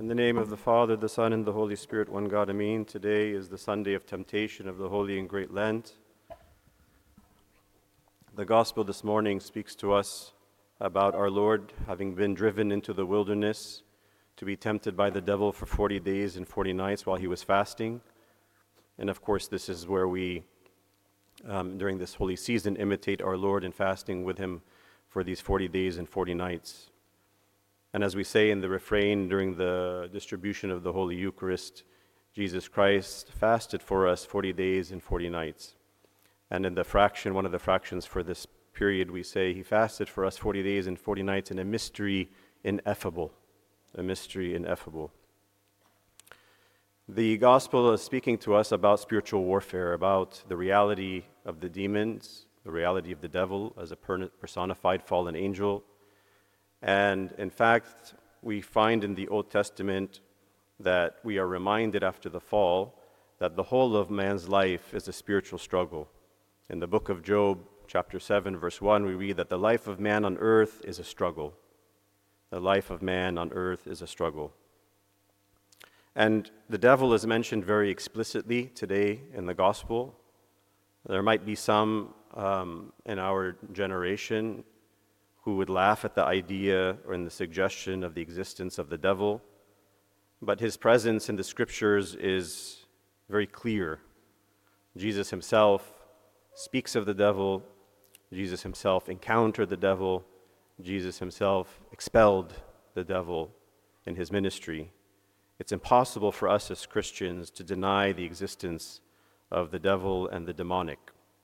In the name of the Father, the Son, and the Holy Spirit, one God, Amen. Today is the Sunday of temptation of the Holy and Great Lent. The Gospel this morning speaks to us about our Lord having been driven into the wilderness to be tempted by the devil for 40 days and 40 nights while he was fasting. And of course, this is where we, during this holy season, imitate our Lord in fasting with him for these 40 days and 40 nights. And as we say in the refrain during the distribution of the Holy Eucharist, Jesus Christ fasted for us 40 days and 40 nights. And in the fraction, one of the fractions for this period, we say he fasted for us 40 days and 40 nights in a mystery ineffable. A mystery ineffable. The Gospel is speaking to us about spiritual warfare, about the reality of the demons, the reality of the devil as a personified fallen angel. And in fact, we find in the Old Testament that we are reminded after the fall that the whole of man's life is a spiritual struggle. In the book of Job, chapter 7, verse 1, we read that the life of man on earth is a struggle. The life of man on earth is a struggle. And the devil is mentioned very explicitly today in the Gospel. There might be some in our generation who would laugh at the idea or in the suggestion of the existence of the devil, but his presence in the Scriptures is very clear. Jesus himself speaks of the devil. Jesus himself encountered the devil. Jesus himself expelled the devil in his ministry. It's impossible for us as Christians to deny the existence of the devil and the demonic.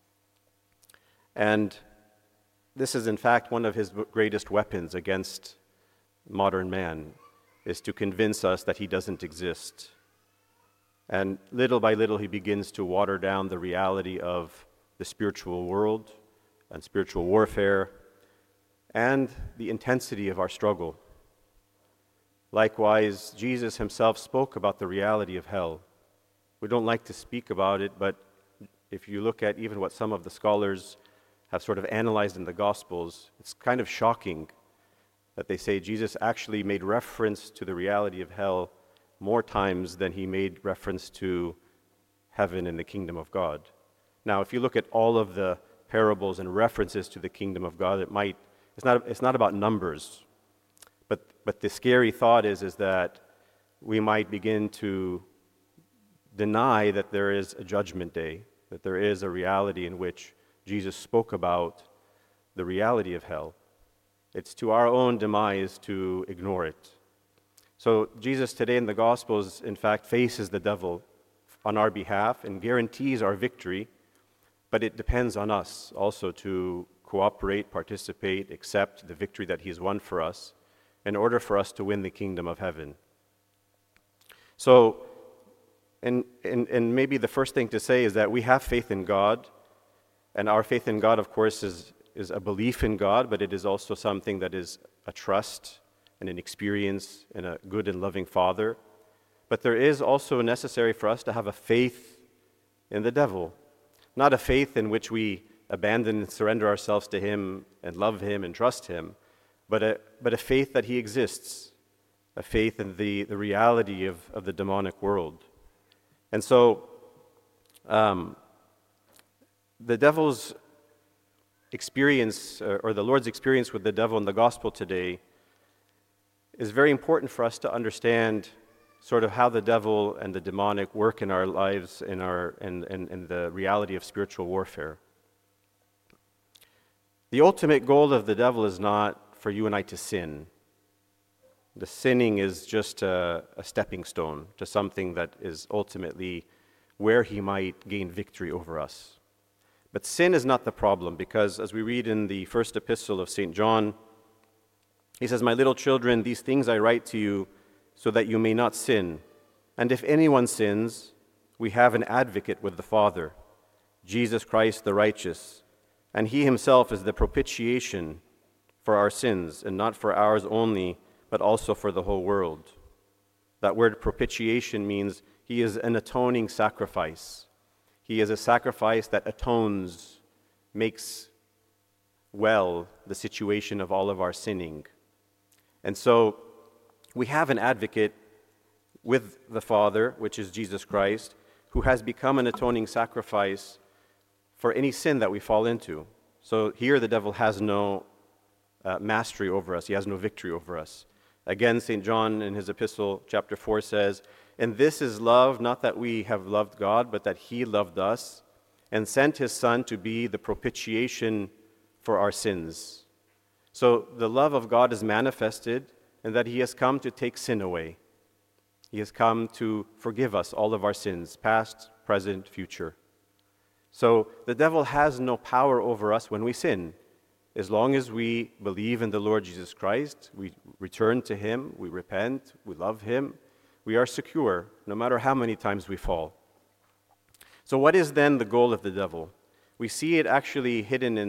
And this is in fact one of his greatest weapons against modern man, is to convince us that he doesn't exist. And little by little he begins to water down the reality of the spiritual world and spiritual warfare and the intensity of our struggle. Likewise, Jesus himself spoke about the reality of hell. We don't like to speak about it, but if you look at even what some of the scholars have sort of analyzed in the Gospels, it's kind of shocking that they say Jesus actually made reference to the reality of hell more times than he made reference to heaven and the kingdom of God. Now, if you look at all of the parables and references to the kingdom of God, it's not about numbers, but the scary thought is that we might begin to deny that there is a judgment day, that there is a reality in which Jesus spoke about the reality of hell. It's to our own demise to ignore it. So Jesus today in the Gospels, in fact, faces the devil on our behalf and guarantees our victory, but it depends on us also to cooperate, participate, accept the victory that he's won for us in order for us to win the kingdom of heaven. So, and maybe the first thing to say is that we have faith in God. And our faith in God, of course, is a belief in God, but it is also something that is a trust and an experience in a good and loving Father. But there is also necessary for us to have a faith in the devil. Not a faith in which we abandon and surrender ourselves to him and love him and trust him, but a faith that he exists, a faith in the reality of the demonic world. And so, the devil's experience, or the Lord's experience with the devil in the gospel today, is very important for us to understand sort of how the devil and the demonic work in our lives, in the reality of spiritual warfare. The ultimate goal of the devil is not for you and I to sin. The sinning is just a stepping stone to something that is ultimately where he might gain victory over us. But sin is not the problem, because as we read in the first epistle of St. John, he says, "My little children, these things I write to you so that you may not sin. And if anyone sins, we have an advocate with the Father, Jesus Christ the righteous. And he himself is the propitiation for our sins, and not for ours only, but also for the whole world." That word propitiation means he is an atoning sacrifice. He is a sacrifice that atones, makes well the situation of all of our sinning. And so we have an advocate with the Father, which is Jesus Christ, who has become an atoning sacrifice for any sin that we fall into. So here the devil has no mastery over us. He has no victory over us. Again, St. John in his epistle, chapter 4 says, "And this is love, not that we have loved God, but that he loved us and sent his Son to be the propitiation for our sins." So the love of God is manifested in that he has come to take sin away. He has come to forgive us all of our sins, past, present, future. So the devil has no power over us when we sin. As long as we believe in the Lord Jesus Christ, we return to him, we repent, we love him, we are secure no matter how many times we fall. So what is then the goal of the devil? We see it actually hidden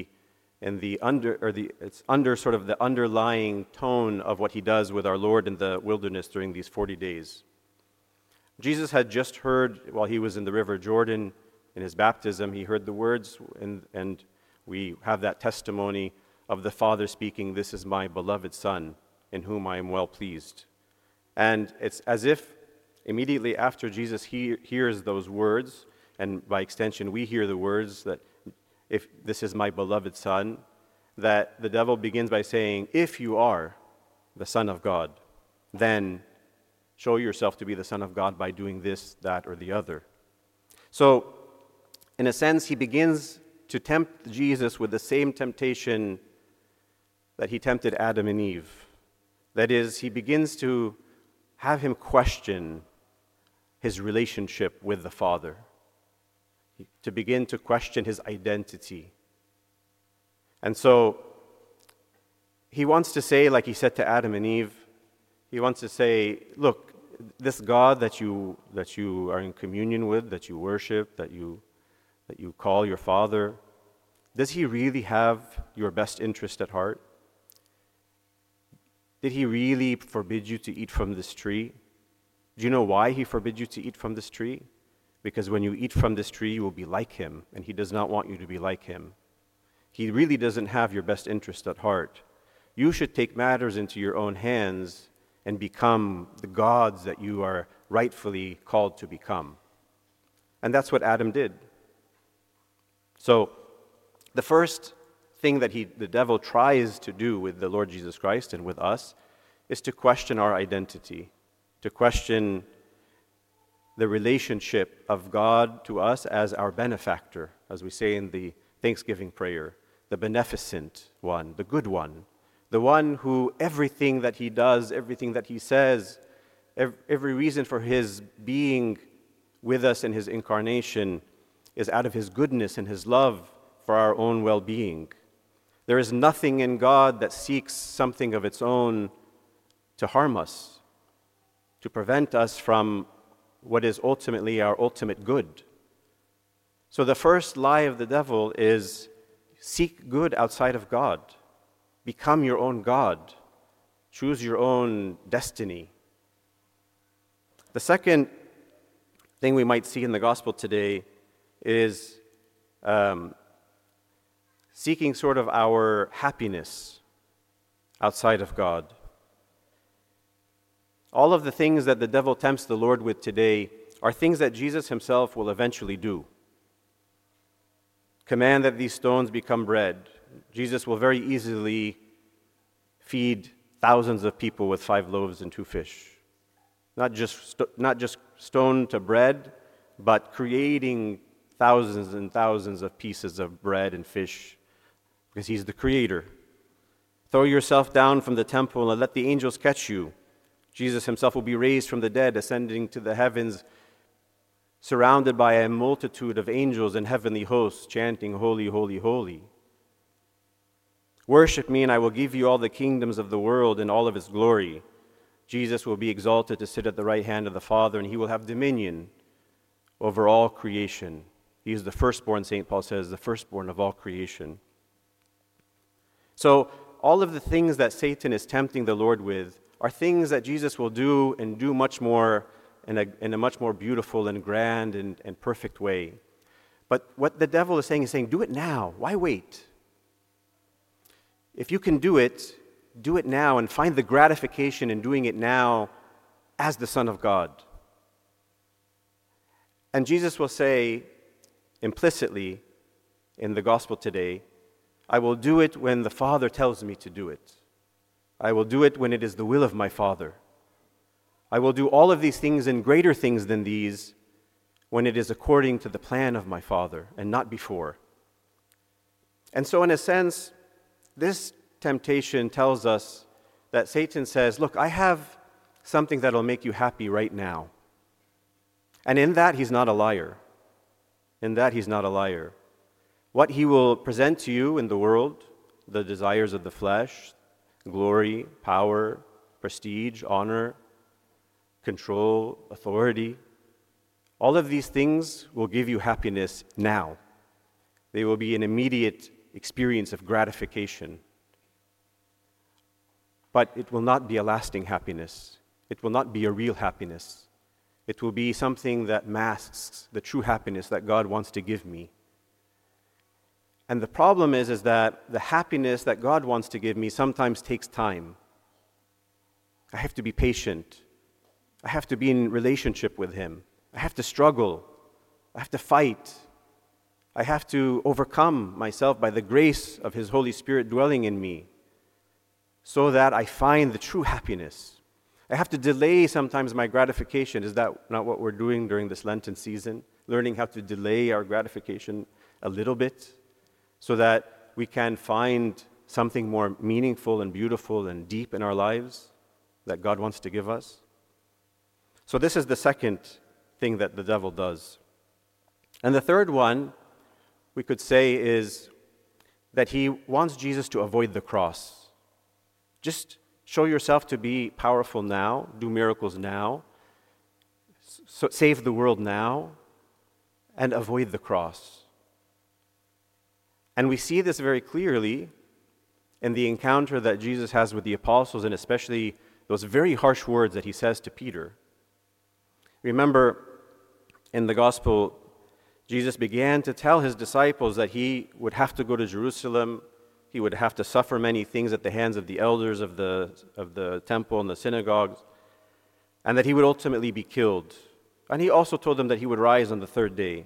it's under sort of the underlying tone of what he does with our Lord in the wilderness during these 40 days. Jesus had just heard, while he was in the river Jordan in his baptism, he heard the words, and we have that testimony of the Father speaking, "This is my beloved Son, in whom I am well pleased." And it's as if immediately after Jesus hears those words, and by extension we hear the words that, "If this is my beloved Son," that the devil begins by saying, "If you are the Son of God, then show yourself to be the Son of God by doing this, that, or the other." So, in a sense, he begins to tempt Jesus with the same temptation that he tempted Adam and Eve. That is, he begins to have him question his relationship with the Father, to begin to question his identity. And so he wants to say, like he said to Adam and Eve, he wants to say, look, this God that you are in communion with, that you worship, that you call your Father, does he really have your best interest at heart? Did he really forbid you to eat from this tree? Do you know why he forbid you to eat from this tree? Because when you eat from this tree, you will be like him, and he does not want you to be like him. He really doesn't have your best interest at heart. You should take matters into your own hands and become the gods that you are rightfully called to become. And that's what Adam did. So, the first thing that the devil tries to do with the Lord Jesus Christ and with us is to question our identity, to question the relationship of God to us as our benefactor, as we say in the Thanksgiving prayer, the beneficent one, the good one, the one who everything that he does, everything that he says, every reason for his being with us in his incarnation is out of his goodness and his love for our own well-being. There is nothing in God that seeks something of its own to harm us, to prevent us from what is ultimately our ultimate good. So the first lie of the devil is seek good outside of God. Become your own God. Choose your own destiny. The second thing we might see in the gospel today is seeking sort of our happiness outside of God. All of the things that the devil tempts the Lord with today are things that Jesus himself will eventually do. Command that these stones become bread. Jesus will very easily feed thousands of people with 5 loaves and 2 fish. Not just stone to bread, but creating thousands and thousands of pieces of bread and fish, because he's the creator. Throw yourself down from the temple and let the angels catch you. Jesus himself will be raised from the dead, ascending to the heavens, surrounded by a multitude of angels and heavenly hosts, chanting, "Holy, holy, holy." Worship me, and I will give you all the kingdoms of the world and all of its glory. Jesus will be exalted to sit at the right hand of the Father, and he will have dominion over all creation. He is the firstborn, St. Paul says, the firstborn of all creation. So all of the things that Satan is tempting the Lord with are things that Jesus will do and do much more in a much more beautiful and grand and perfect way. But what the devil is saying, do it now. Why wait? If you can do it now and find the gratification in doing it now as the Son of God. And Jesus will say implicitly in the gospel today, I will do it when the Father tells me to do it. I will do it when it is the will of my Father. I will do all of these things and greater things than these when it is according to the plan of my Father and not before. And so in a sense, this temptation tells us that Satan says, look, I have something that will make you happy right now. And in that, he's not a liar. In that, he's not a liar. What he will present to you in the world, the desires of the flesh, glory, power, prestige, honor, control, authority, all of these things will give you happiness now. They will be an immediate experience of gratification. But it will not be a lasting happiness. It will not be a real happiness. It will be something that masks the true happiness that God wants to give me. And the problem is that the happiness that God wants to give me sometimes takes time. I have to be patient. I have to be in relationship with Him. I have to struggle. I have to fight. I have to overcome myself by the grace of His Holy Spirit dwelling in me so that I find the true happiness. I have to delay sometimes my gratification. Is that not what we're doing during this Lenten season? Learning how to delay our gratification a little bit so that we can find something more meaningful and beautiful and deep in our lives that God wants to give us. So this is the second thing that the devil does. And the third one, we could say, is that he wants Jesus to avoid the cross. Just show yourself to be powerful now, do miracles now, save the world now, and avoid the cross. And we see this very clearly in the encounter that Jesus has with the apostles, and especially those very harsh words that he says to Peter. Remember, in the gospel, Jesus began to tell his disciples that he would have to go to Jerusalem, he would have to suffer many things at the hands of the elders of the temple and the synagogues, and that he would ultimately be killed. And he also told them that he would rise on the third day.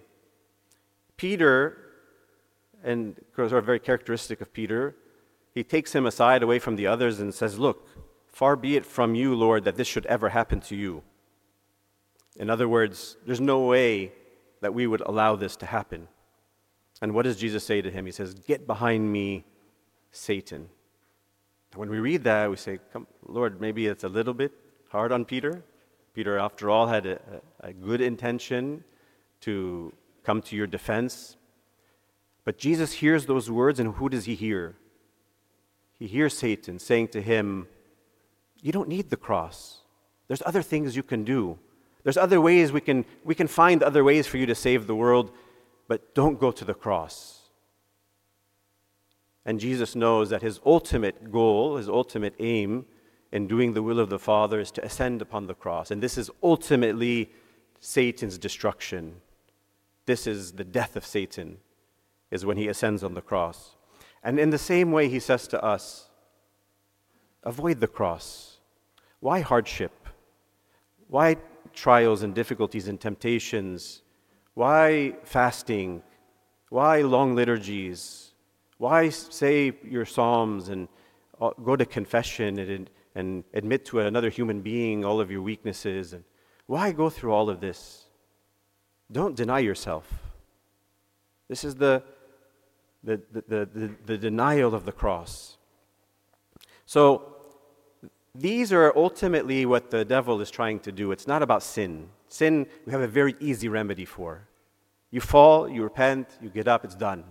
Peter, and sort of very characteristic of Peter, he takes him aside away from the others and says, look, far be it from you, Lord, that this should ever happen to you. In other words, there's no way that we would allow this to happen. And what does Jesus say to him? He says, get behind me, Satan. And when we read that, we say, come, Lord, maybe it's a little bit hard on Peter. Peter, after all, had a good intention to come to your defense. But Jesus hears those words, and who does he hear? He hears Satan saying to him, you don't need the cross. There's other things you can do. There's other ways we can find other ways for you to save the world, but don't go to the cross. And Jesus knows that his ultimate goal, his ultimate aim in doing the will of the Father is to ascend upon the cross. And this is ultimately Satan's destruction. This is the death of Satan, is when he ascends on the cross. And in the same way, he says to us, avoid the cross. Why hardship? Why trials and difficulties and temptations? Why fasting? Why long liturgies? Why say your psalms and go to confession and admit to another human being all of your weaknesses? And why go through all of this? Don't deny yourself. This is the denial of the cross. So these are ultimately what the devil is trying to do. It's not about sin. Sin, we have a very easy remedy for. You fall, you repent, you get up, it's done.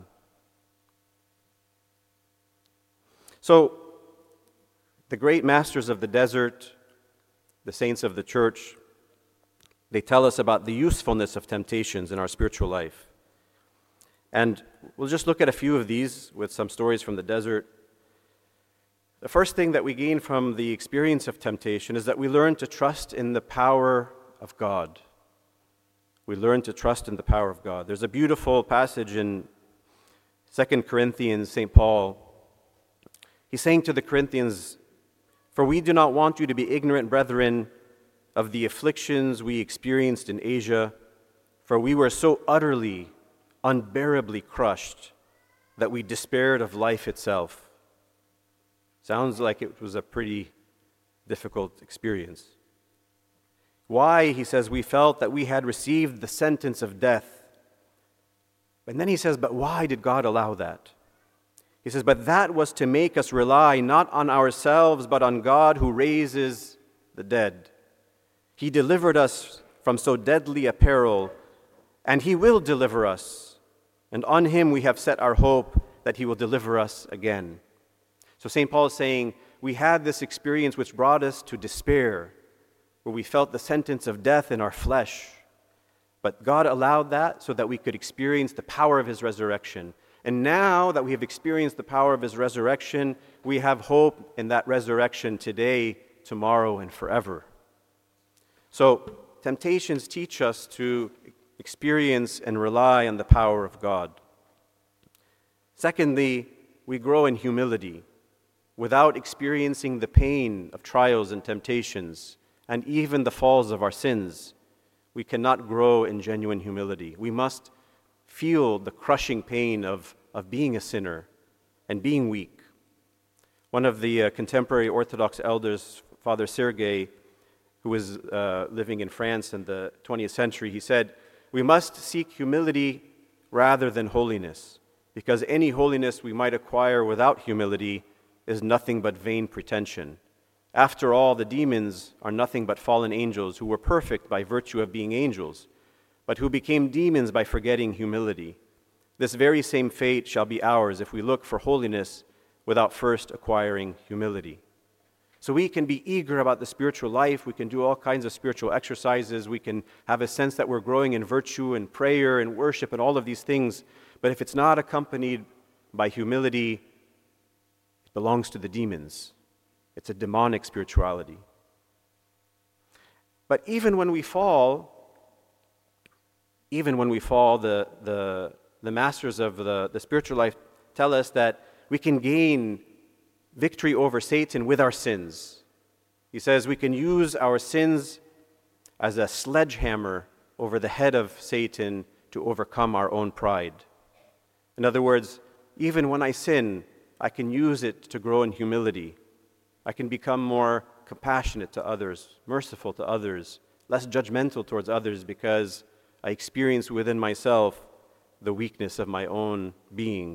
So, the great masters of the desert, the saints of the church, they tell us about the usefulness of temptations in our spiritual life. And we'll just look at a few of these with some stories from the desert. The first thing that we gain from the experience of temptation is that we learn to trust in the power of God. We learn to trust in the power of God. There's a beautiful passage in 2 Corinthians, St. Paul. He's saying to the Corinthians, for we do not want you to be ignorant, brethren, of the afflictions we experienced in Asia, for we were so utterly, unbearably crushed that we despaired of life itself. Sounds like it was a pretty difficult experience. Why? He says, we felt that we had received the sentence of death. And then he says, but why did God allow that? He says, but that was to make us rely not on ourselves, but on God who raises the dead. He delivered us from so deadly a peril, and He will deliver us. And on Him we have set our hope that He will deliver us again. So St. Paul is saying, we had this experience which brought us to despair, where we felt the sentence of death in our flesh. But God allowed that so that we could experience the power of His resurrection. And now that we have experienced the power of His resurrection, we have hope in that resurrection today, tomorrow, and forever. So, temptations teach us to experience and rely on the power of God. Secondly, we grow in humility. Without experiencing the pain of trials and temptations, and even the falls of our sins, we cannot grow in genuine humility. We must feel the crushing pain of being a sinner and being weak. One of the contemporary Orthodox elders, Father Sergei, who was living in France in the 20th century, he said, we must seek humility rather than holiness, because any holiness we might acquire without humility is nothing but vain pretension. After all, the demons are nothing but fallen angels who were perfect by virtue of being angels, but who became demons by forgetting humility. This very same fate shall be ours if we look for holiness without first acquiring humility. So we can be eager about the spiritual life, we can do all kinds of spiritual exercises, we can have a sense that we're growing in virtue and prayer and worship and all of these things, but if it's not accompanied by humility, it belongs to the demons. It's a demonic spirituality. But even when we fall, the masters of the spiritual life tell us that we can gain victory over Satan with our sins. He says we can use our sins as a sledgehammer over the head of Satan to overcome our own pride. In other words, even when I sin, I can use it to grow in humility. I can become more compassionate to others, merciful to others, less judgmental towards others because I experience within myself the weakness of my own being.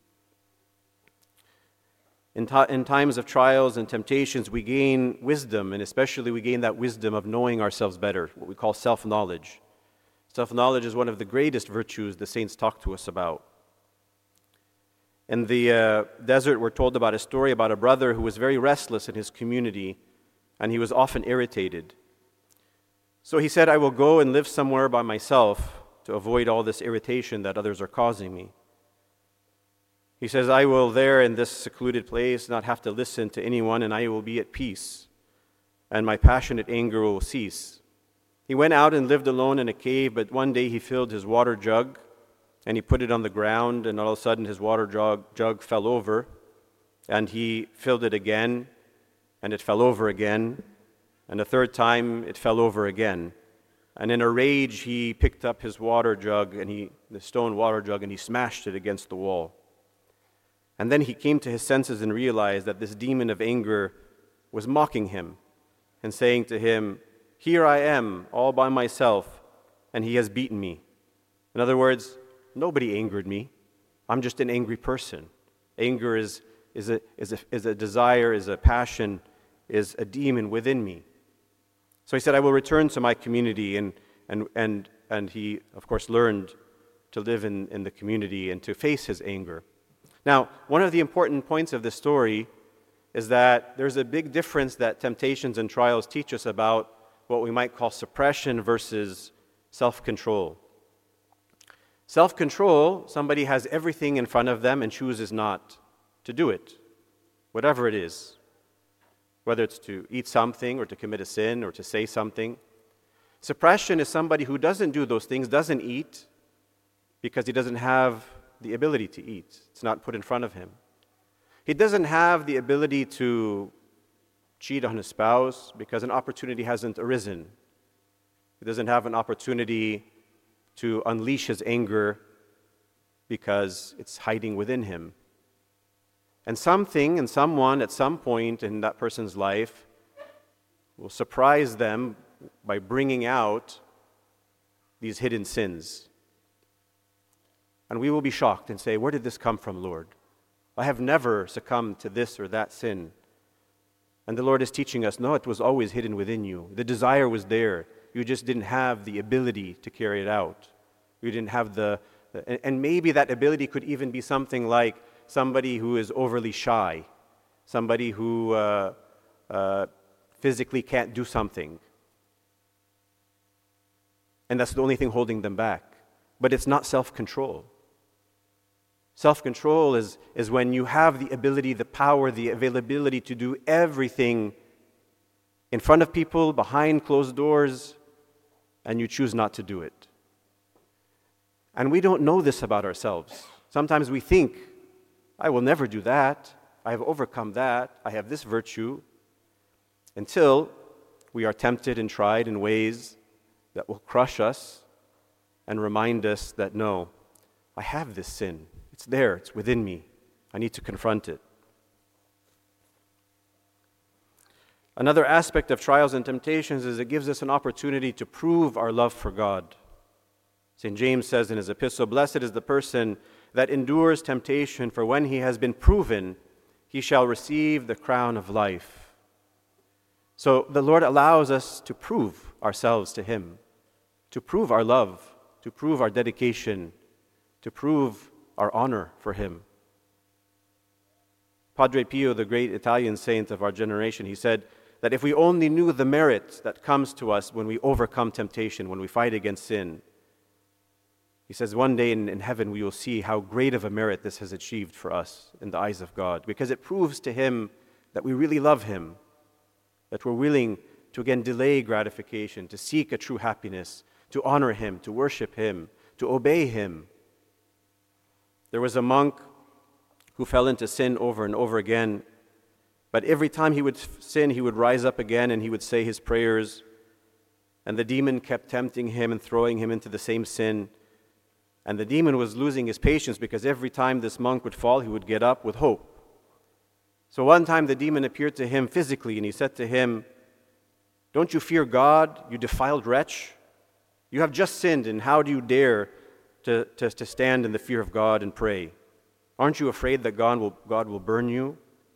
In times of trials and temptations, we gain wisdom, and especially we gain that wisdom of knowing ourselves better, what we call self-knowledge. Self-knowledge is one of the greatest virtues the saints talk to us about. In the desert, we're told about a story about a brother who was very restless in his community, and he was often irritated. So he said, I will go and live somewhere by myself to avoid all this irritation that others are causing me. He says, I will there in this secluded place not have to listen to anyone, and I will be at peace, and my passionate anger will cease. He went out and lived alone in a cave, but one day he filled his water jug, and he put it on the ground, and all of a sudden his water jug fell over, and he filled it again, and it fell over again, and the third time it fell over again. And in a rage he picked up his water jug, the stone water jug, and he smashed it against the wall. And then he came to his senses and realized that this demon of anger was mocking him and saying to him, here I am, all by myself, and he has beaten me. In other words, nobody angered me. I'm just an angry person. Anger is a desire, is a passion, is a demon within me. So he said, I will return to my community, and he, of course, learned to live in the community and to face his anger. Now, one of the important points of this story is that there's a big difference that temptations and trials teach us about what we might call suppression versus self-control. Self-control, somebody has everything in front of them and chooses not to do it, whatever it is, whether it's to eat something or to commit a sin or to say something. Suppression is somebody who doesn't do those things, doesn't eat, because he doesn't have the ability to eat. It's not put in front of him. He doesn't have the ability to cheat on his spouse because an opportunity hasn't arisen. He doesn't have an opportunity to unleash his anger because it's hiding within him. And something and someone at some point in that person's life will surprise them by bringing out these hidden sins. And we will be shocked and say, where did this come from, Lord? I have never succumbed to this or that sin. And the Lord is teaching us, no, it was always hidden within you. The desire was there. You just didn't have the ability to carry it out. You didn't have and maybe that ability could even be something like somebody who is overly shy, somebody who physically can't do something. And that's the only thing holding them back. But it's not self-control. Self-control is when you have the ability, the power, the availability to do everything in front of people, behind closed doors, and you choose not to do it. And we don't know this about ourselves. Sometimes we think, I will never do that. I have overcome that. I have this virtue. Until we are tempted and tried in ways that will crush us and remind us that, no, I have this sin. It's there. It's within me. I need to confront it. Another aspect of trials and temptations is it gives us an opportunity to prove our love for God. St. James says in his epistle, "Blessed is the person that endures temptation, for when he has been proven, he shall receive the crown of life." So the Lord allows us to prove ourselves to Him, to prove our love, to prove our dedication, to prove our honor for Him. Padre Pio, the great Italian saint of our generation, he said that if we only knew the merit that comes to us when we overcome temptation, when we fight against sin, he says one day in heaven we will see how great of a merit this has achieved for us in the eyes of God, because it proves to Him that we really love Him, that we're willing to again delay gratification, to seek a true happiness, to honor Him, to worship Him, to obey Him. There was a monk who fell into sin over and over again, but every time he would sin, he would rise up again and he would say his prayers, and the demon kept tempting him and throwing him into the same sin. And the demon was losing his patience because every time this monk would fall, he would get up with hope. So one time the demon appeared to him physically and he said to him, "Don't you fear God, you defiled wretch? You have just sinned, and how do you dare to stand in the fear of God and pray? Aren't you afraid that God will burn you?"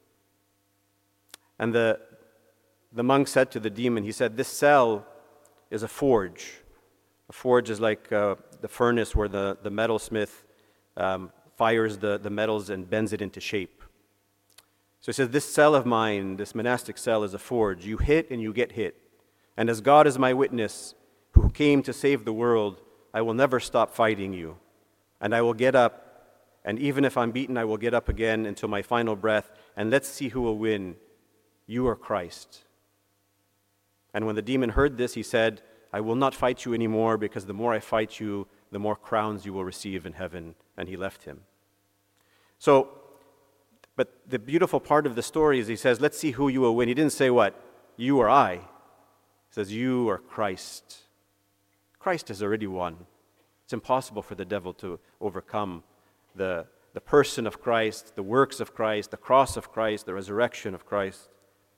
And the monk said to the demon, he said, "This cell is a forge." A forge is like the furnace where the metalsmith fires the metals and bends it into shape. So he says, "This cell of mine, this monastic cell, is a forge. You hit and you get hit. And as God is my witness, who came to save the world, I will never stop fighting you. And I will get up, and even if I'm beaten, I will get up again until my final breath, and let's see who will win, you or Christ." And when the demon heard this, he said, "I will not fight you anymore, because the more I fight you, the more crowns you will receive in heaven." And he left him. So, but the beautiful part of the story is he says, let's see who you will win. He didn't say what? You or I. He says, you or Christ. Christ has already won. It's impossible for the devil to overcome the person of Christ, the works of Christ, the cross of Christ, the resurrection of Christ.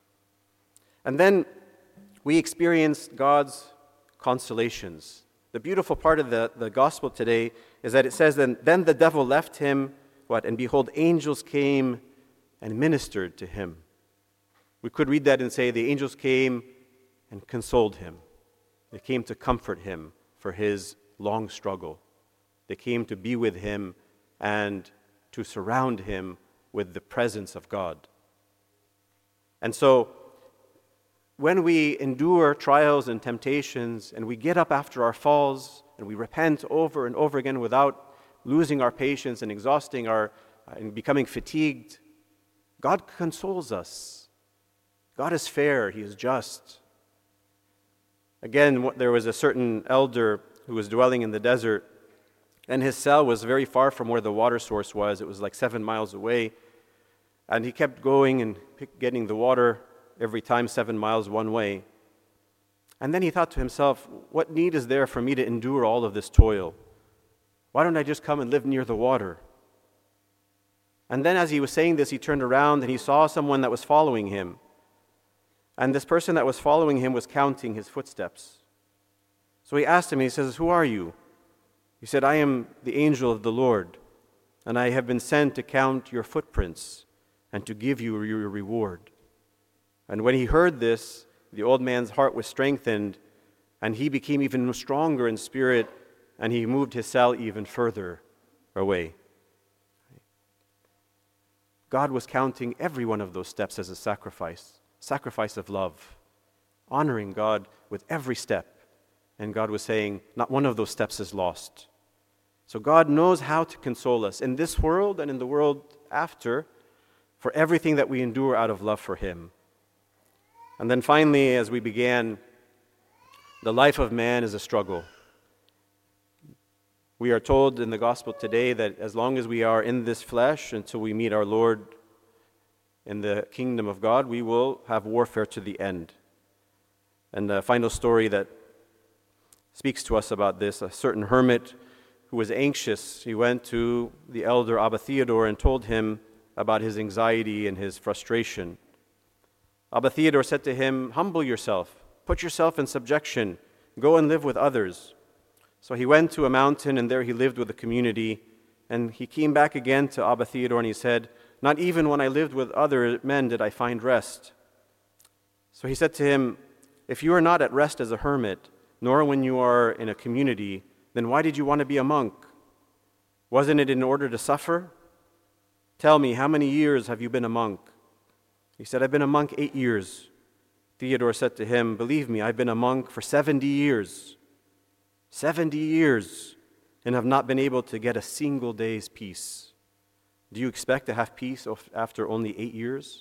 And then we experience God's consolations. The beautiful part of the gospel today is that it says, then the devil left him, what? And behold, angels came and ministered to him. We could read that and say the angels came and consoled him. They came to comfort him for his long struggle. They came to be with him and to surround him with the presence of God. And so, when we endure trials and temptations and we get up after our falls and we repent over and over again without losing our patience and exhausting and becoming fatigued, God consoles us. God is fair. He is just. Again, there was a certain elder who was dwelling in the desert, and his cell was very far from where the water source was. It was like 7 miles away. And he kept going and getting the water every time 7 miles one way. And then he thought to himself, what need is there for me to endure all of this toil? Why don't I just come and live near the water? And then as he was saying this, he turned around and he saw someone that was following him. And this person that was following him was counting his footsteps. So he asked him, he says, who are you? He said, I am the angel of the Lord, and I have been sent to count your footprints and to give you your reward. And when he heard this, the old man's heart was strengthened, and he became even stronger in spirit, and he moved his cell even further away. God was counting every one of those steps as a sacrifice of love, honoring God with every step. And God was saying, not one of those steps is lost. So God knows how to console us in this world and in the world after for everything that we endure out of love for Him. And then finally, as we began, the life of man is a struggle. We are told in the gospel today that as long as we are in this flesh until we meet our Lord in the kingdom of God, we will have warfare to the end. And the final story that speaks to us about this, a certain hermit who was anxious, he went to the elder Abba Theodore and told him about his anxiety and his frustration. Abba Theodore said to him, humble yourself, put yourself in subjection, go and live with others. So he went to a mountain, and there he lived with a community, and he came back again to Abba Theodore and he said, not even when I lived with other men did I find rest. So he said to him, if you are not at rest as a hermit, nor when you are in a community, then why did you want to be a monk? Wasn't it in order to suffer? Tell me, how many years have you been a monk? He said, I've been a monk 8 years. Theodore said to him, believe me, I've been a monk for 70 years. 70 years, and have not been able to get a single day's peace. Do you expect to have peace after only 8 years?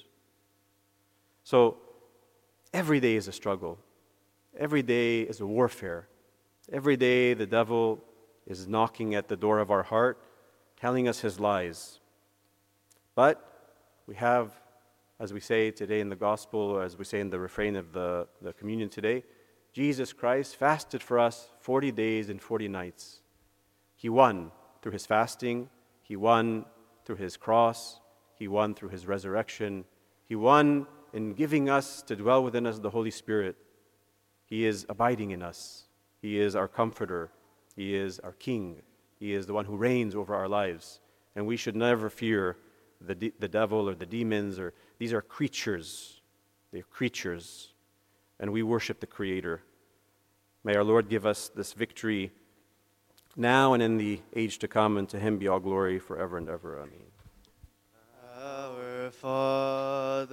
So, every day is a struggle. Every day is a warfare. Every day the devil is knocking at the door of our heart, telling us his lies. But we have, as we say today in the gospel, or as we say in the refrain of the communion today, Jesus Christ fasted for us 40 days and 40 nights. He won through his fasting. He won through his cross. He won through his resurrection. He won in giving us to dwell within us the Holy Spirit. He is abiding in us. He is our comforter. He is our king. He is the one who reigns over our lives. And we should never fear the devil or the demons. These are creatures. They're creatures. And we worship the Creator. May our Lord give us this victory now and in the age to come, and to Him be all glory forever and ever. Amen. Our Father.